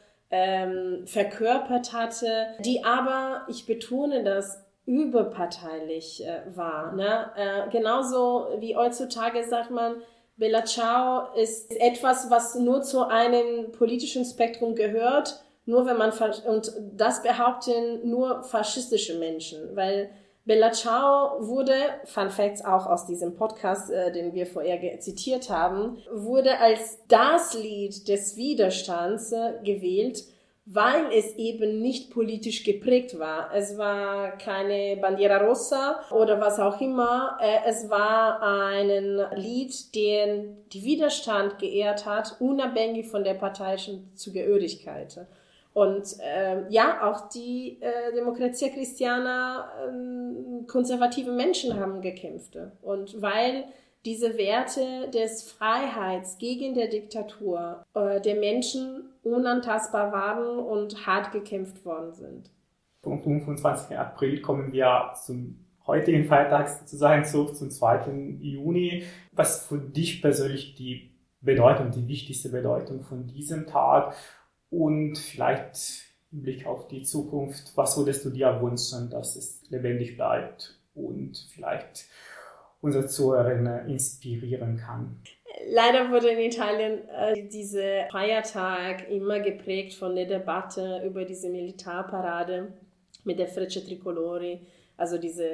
verkörpert hatte, die aber, ich betone das, überparteilich war. Ne? Genauso wie heutzutage sagt man, Bella Ciao ist etwas, was nur zu einem politischen Spektrum gehört, nur wenn man, und das behaupten nur faschistische Menschen, weil Bella Ciao wurde, Fun Facts auch aus diesem Podcast, den wir vorher zitiert haben, wurde als das Lied des Widerstands gewählt, weil es eben nicht politisch geprägt war. Es war keine Bandiera Rossa oder was auch immer. Es war ein Lied, den die Widerstand geehrt hat, unabhängig von der parteiischen Zugehörigkeit. Und auch die Democrazia Cristiana, konservative Menschen haben gekämpft. Und weil diese Werte des Freiheits gegen der Diktatur der Menschen unantastbar waren und hart gekämpft worden sind. Vom 25. April kommen wir zum heutigen Feiertag sozusagen zum 2. Juni. Was für dich persönlich die wichtigste Bedeutung von diesem Tag und vielleicht im Blick auf die Zukunft, was würdest du dir wünschen, dass es lebendig bleibt und vielleicht unsere Zuhörerinnen inspirieren kann? Leider wurde in Italien dieser Feiertag immer geprägt von der Debatte über diese Militärparade mit der Frecce Tricolori, also diese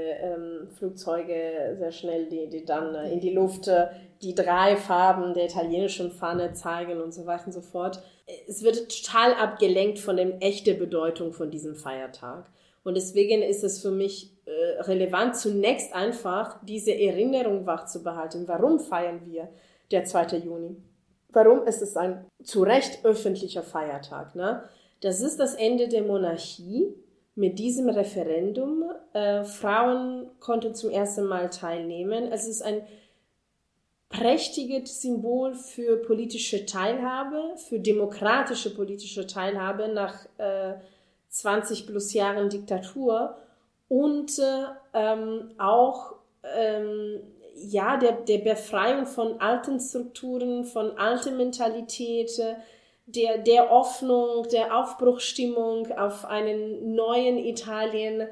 Flugzeuge sehr schnell, die dann in die Luft die 3 Farben der italienischen Fahne zeigen und so weiter und so fort. Es wird total abgelenkt von der echten Bedeutung von diesem Feiertag. Und deswegen ist es für mich relevant, zunächst einfach diese Erinnerung wachzubehalten. Warum feiern wir der 2. Juni? Warum ist es ein zu Recht öffentlicher Feiertag? Ne? Das ist das Ende der Monarchie. Mit diesem Referendum, Frauen konnten zum ersten Mal teilnehmen. Es ist ein prächtiges Symbol für politische Teilhabe, für demokratische politische Teilhabe nach 20 plus Jahren Diktatur und auch der Befreiung von alten Strukturen, von alter Mentalität, der Hoffnung, der Aufbruchsstimmung auf einen neuen Italien,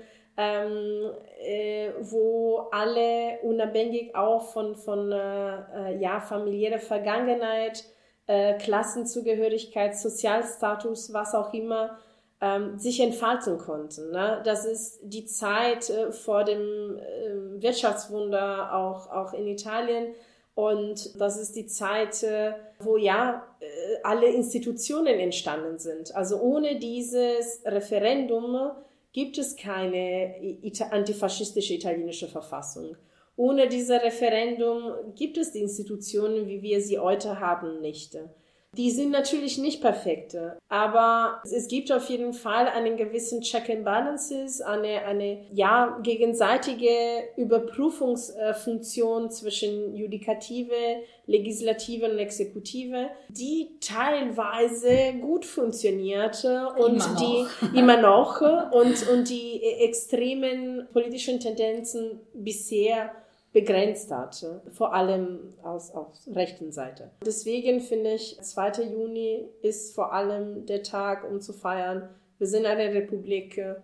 wo alle unabhängig auch von familiärer Vergangenheit, Klassenzugehörigkeit, Sozialstatus, was auch immer, sich entfalten konnten. Ne? Das ist die Zeit vor dem Wirtschaftswunder auch in Italien. Und das ist die Zeit, wo alle Institutionen entstanden sind. Also ohne dieses Referendum gibt es keine antifaschistische italienische Verfassung. Ohne dieses Referendum gibt es die Institutionen, wie wir sie heute haben, nicht. Die sind natürlich nicht perfekt, aber es gibt auf jeden Fall einen gewissen Check and Balances, eine gegenseitige Überprüfungsfunktion zwischen Judikative, Legislative und Exekutive, die teilweise gut funktioniert und immer noch und die extremen politischen Tendenzen bisher begrenzt hat, vor allem auf rechten Seite. Deswegen finde ich, 2. Juni ist vor allem der Tag, um zu feiern, wir sind eine Republik,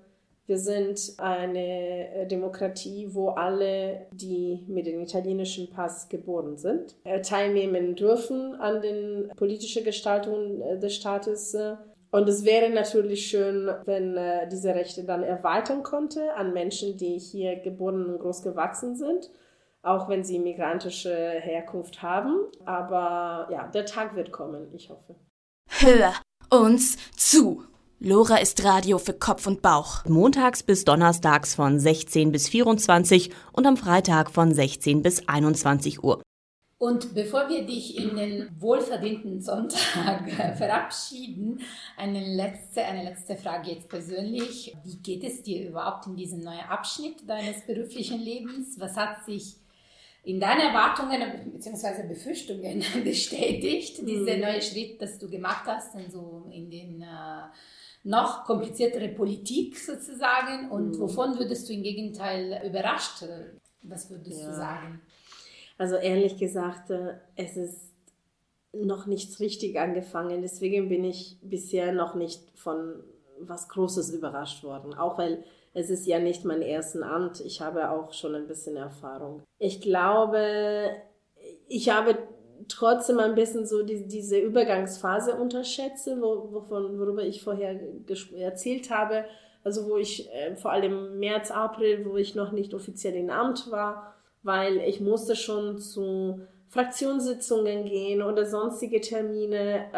Wir sind eine Demokratie, wo alle, die mit dem italienischen Pass geboren sind, teilnehmen dürfen an den politischen Gestaltungen des Staates. Und es wäre natürlich schön, wenn diese Rechte dann erweitern konnte an Menschen, die hier geboren und groß gewachsen sind, auch wenn sie migrantische Herkunft haben. Aber ja, der Tag wird kommen, ich hoffe. Hör uns zu! Lora ist Radio für Kopf und Bauch. Montags bis donnerstags von 16 bis 24 und am Freitag von 16 bis 21 Uhr. Und bevor wir dich in den wohlverdienten Sonntag verabschieden, eine letzte Frage jetzt persönlich. Wie geht es dir überhaupt in diesem neuen Abschnitt deines beruflichen Lebens? Was hat sich in deinen Erwartungen bzw. Befürchtungen bestätigt, dieser neue Schritt, das du gemacht hast, in den noch kompliziertere Politik sozusagen? Und wovon würdest du im Gegenteil überrascht? Was würdest du sagen? Also ehrlich gesagt, es ist noch nichts richtig angefangen. Deswegen bin ich bisher noch nicht von was Großes überrascht worden. Auch weil es ist ja nicht mein erstes Amt. Ich habe auch schon ein bisschen Erfahrung. Ich glaube, ich habe trotzdem ein bisschen so diese Übergangsphase unterschätze, worüber ich vorher erzählt habe. Also wo ich vor allem März, April, wo ich noch nicht offiziell im Amt war, weil ich musste schon zu Fraktionssitzungen gehen oder sonstige Termine,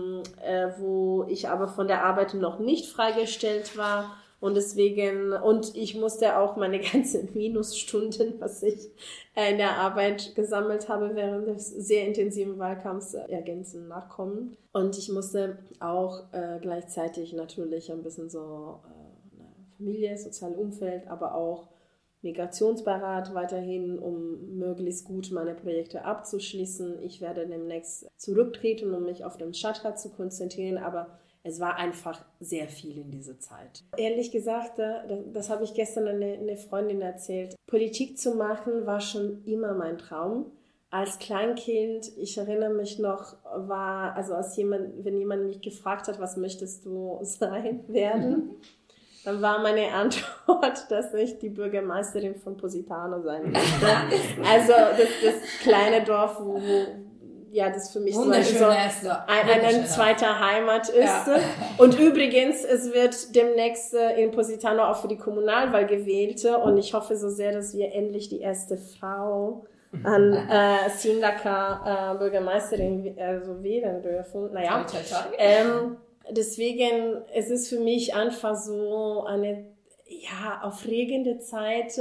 wo ich aber von der Arbeit noch nicht freigestellt war. Und ich musste auch meine ganzen Minusstunden, was ich in der Arbeit gesammelt habe, während des sehr intensiven Wahlkampfs ergänzen, nachkommen. Und ich musste auch gleichzeitig natürlich ein bisschen so Familie, soziales Umfeld, aber auch Migrationsbeirat weiterhin, um möglichst gut meine Projekte abzuschließen. Ich werde demnächst zurücktreten, um mich auf den Stadtrat zu konzentrieren, aber es war einfach sehr viel in dieser Zeit. Ehrlich gesagt, das habe ich gestern eine Freundin erzählt, Politik zu machen war schon immer mein Traum. Als Kleinkind, ich erinnere mich noch, wenn jemand mich gefragt hat, was möchtest du werden? Dann war meine Antwort, dass ich die Bürgermeisterin von Positano sein möchte. Also das kleine Dorf, wo das für mich so eine zweite Heimat ist. Ja. Und übrigens, es wird demnächst in Positano auch für die Kommunalwahl gewählt. Und ich hoffe so sehr, dass wir endlich die erste Frau an Sindaca Bürgermeisterin wählen dürfen. Naja. Deswegen, es ist für mich einfach so eine aufregende Zeit,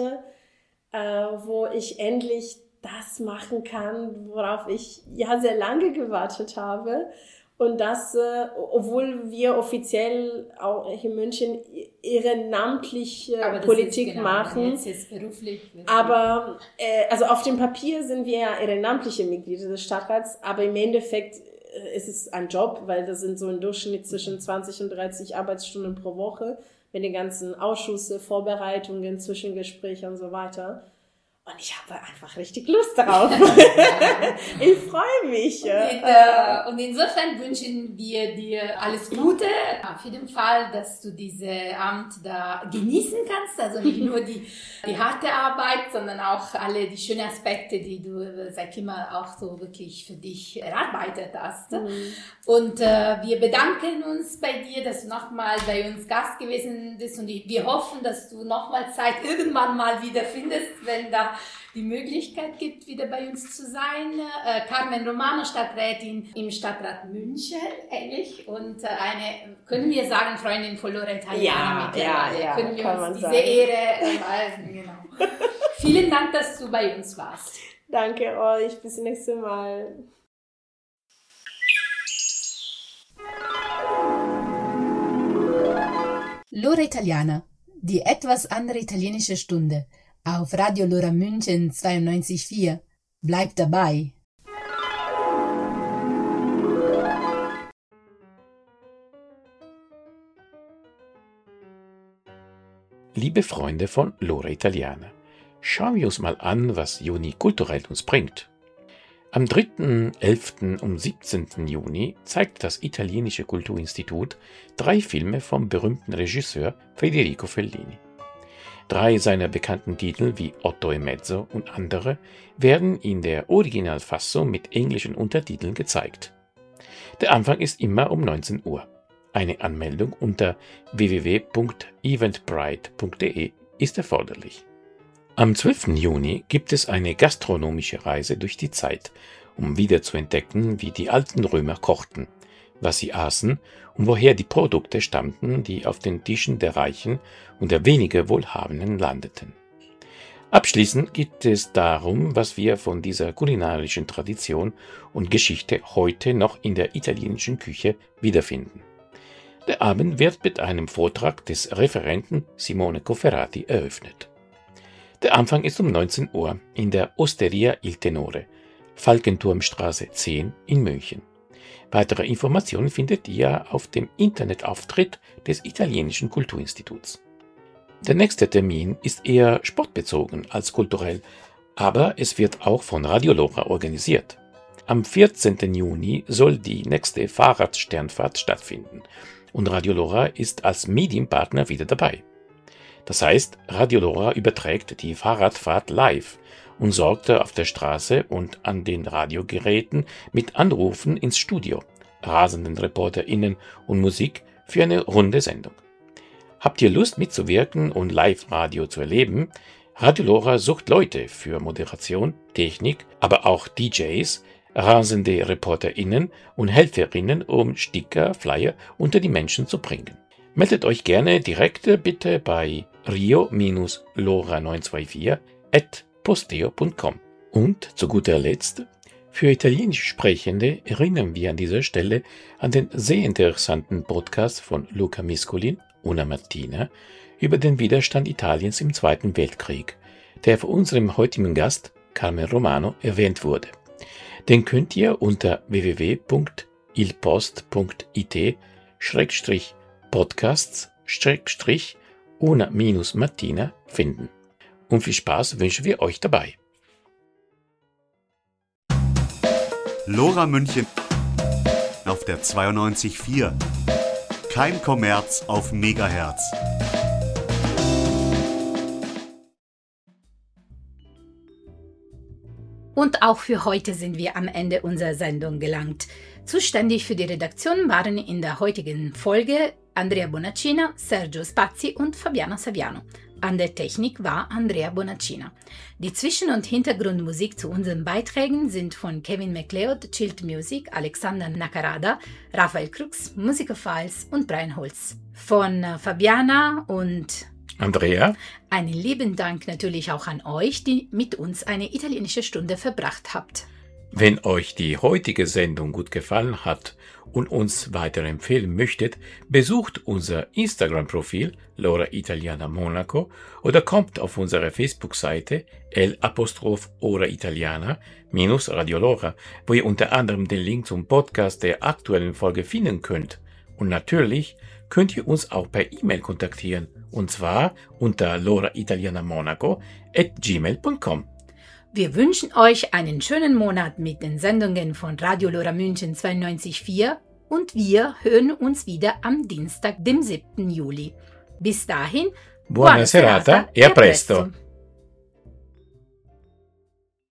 wo ich endlich das machen kann, worauf ich sehr lange gewartet habe. Und das, obwohl wir offiziell auch in München ehrenamtliche Politik machen. Jetzt beruflich. Aber also auf dem Papier sind wir ja ehrenamtliche Mitglieder des Stadtrats, aber im Endeffekt es ist ein Job, weil das sind so im Durchschnitt zwischen 20 und 30 Arbeitsstunden pro Woche mit den ganzen Ausschüsse, Vorbereitungen, Zwischengespräche und so weiter. Und ich habe einfach richtig Lust drauf. Ich freue mich. Und insofern wünschen wir dir alles Gute. Auf jeden Fall, dass du dieses Amt da genießen kannst. Also nicht nur die harte Arbeit, sondern auch alle die schönen Aspekte, die du seit immer auch so wirklich für dich erarbeitet hast. Und wir bedanken uns bei dir, dass du nochmal bei uns Gast gewesen bist. Und wir hoffen, dass du nochmal Zeit irgendwann mal wieder findest, wenn da die Möglichkeit gibt, wieder bei uns zu sein. Carmen Romano, Stadträtin im Stadtrat München, ähnlich. Und können wir sagen, Freundin von Lora Italiana mittlerweile. Ja, können wir uns diese Ehre erweisen. Genau. Vielen Dank, dass du bei uns warst. Danke euch. Bis zum nächsten Mal. Lora Italiana, die etwas andere italienische Stunde. Auf Radio Lora München 92,4. Bleibt dabei! Liebe Freunde von Lora Italiana, schauen wir uns mal an, was Juni kulturell uns bringt. Am 3., 11. und 17. Juni zeigt das italienische Kulturinstitut 3 Filme vom berühmten Regisseur Federico Fellini. 3 seiner bekannten Titel wie Otto e Mezzo und andere werden in der Originalfassung mit englischen Untertiteln gezeigt. Der Anfang ist immer um 19 Uhr. Eine Anmeldung unter www.eventbrite.de ist erforderlich. Am 12. Juni gibt es eine gastronomische Reise durch die Zeit, um wieder zu entdecken, wie die alten Römer kochten, was sie aßen und woher die Produkte stammten, die auf den Tischen der Reichen und der weniger Wohlhabenden landeten. Abschließend geht es darum, was wir von dieser kulinarischen Tradition und Geschichte heute noch in der italienischen Küche wiederfinden. Der Abend wird mit einem Vortrag des Referenten Simone Cofferati eröffnet. Der Anfang ist um 19 Uhr in der Osteria Il Tenore, Falkenturmstraße 10 in München. Weitere Informationen findet ihr auf dem Internetauftritt des italienischen Kulturinstituts. Der nächste Termin ist eher sportbezogen als kulturell, aber es wird auch von Radio Lora organisiert. Am 14. Juni soll die nächste Fahrradsternfahrt stattfinden und Radio Lora ist als Medienpartner wieder dabei. Das heißt, Radio Lora überträgt die Fahrradfahrt live und sorgte auf der Straße und an den Radiogeräten mit Anrufen ins Studio, rasenden ReporterInnen und Musik für eine runde Sendung. Habt ihr Lust mitzuwirken und Live-Radio zu erleben? Radio Lora sucht Leute für Moderation, Technik, aber auch DJs, rasende ReporterInnen und HelferInnen, um Sticker, Flyer unter die Menschen zu bringen. Meldet euch gerne direkt bitte bei rio-lora924@posteo.com. Und zu guter Letzt, für italienisch Sprechende erinnern wir an dieser Stelle an den sehr interessanten Podcast von Luca Miscolin, Una Mattina, über den Widerstand Italiens im Zweiten Weltkrieg, der von unserem heutigen Gast Carmen Romano erwähnt wurde. Den könnt ihr unter www.ilpost.it/podcasts/Una-Mattina finden. Und viel Spaß wünschen wir euch dabei. Lora München auf der 92.4. Kein Kommerz auf Megahertz. Und auch für heute sind wir am Ende unserer Sendung gelangt. Zuständig für die Redaktion waren in der heutigen Folge Andrea Bonaccina, Sergio Spazzi und Fabiana Saviano. An der Technik war Andrea Bonaccina. Die Zwischen- und Hintergrundmusik zu unseren Beiträgen sind von Kevin MacLeod, Chilled Music, Alexander Nakarada, Raphael Krux, Musiker Files und Brian Holz. Von Fabiana und Andrea. Einen lieben Dank natürlich auch an euch, die mit uns eine italienische Stunde verbracht habt. Wenn euch die heutige Sendung gut gefallen hat und uns weiterempfehlen möchtet, besucht unser Instagram-Profil Lora Italiana Monaco oder kommt auf unsere Facebook-Seite L'_Ora Italiana -Radio Lora, wo ihr unter anderem den Link zum Podcast der aktuellen Folge finden könnt. Und natürlich könnt ihr uns auch per E-Mail kontaktieren, und zwar unter loraitalianamonaco@gmail.com. Wir wünschen euch einen schönen Monat mit den Sendungen von Radio Lora München 92.4 und wir hören uns wieder am Dienstag, dem 7. Juli. Bis dahin, buona serata e a presto!